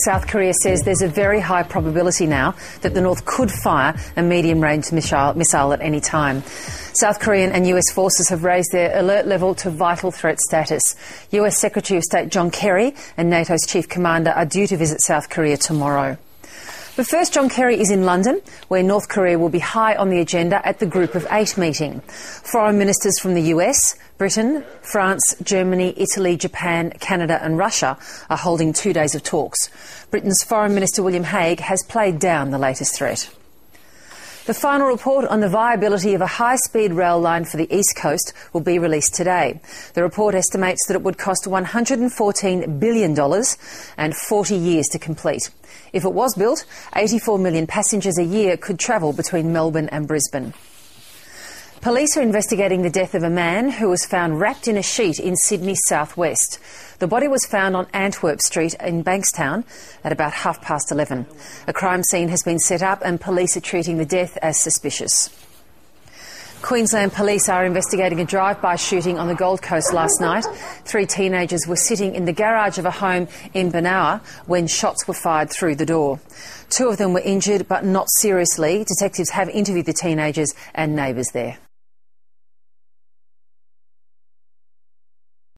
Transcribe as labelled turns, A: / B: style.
A: South Korea says there's a very high probability now that the North could fire a medium-range missile at any time. South Korean and US forces have raised their alert level to vital threat status. US Secretary of State John Kerry and NATO's chief commander are due to visit South Korea tomorrow. But first, John Kerry is in London, where North Korea will be high on the agenda at the Group of Eight meeting. Foreign ministers from the US, Britain, France, Germany, Italy, Japan, Canada and Russia are holding 2 days of talks. Britain's Foreign Minister William Hague has played down the latest threat. The final report on the viability of a high-speed rail line for the East Coast will be released today. The report estimates that it would cost $114 billion and 40 years to complete. If it was built, 84 million passengers a year could travel between Melbourne and Brisbane. Police are investigating the death of a man who was found wrapped in a sheet in Sydney's southwest. The body was found on Antwerp Street in Bankstown at about 11:30. A crime scene has been set up and police are treating the death as suspicious. Queensland police are investigating a drive-by shooting on the Gold Coast last night. 3 teenagers were sitting in the garage of a home in Benowa when shots were fired through the door. 2 of them were injured but not seriously. Detectives have interviewed the teenagers and neighbours there.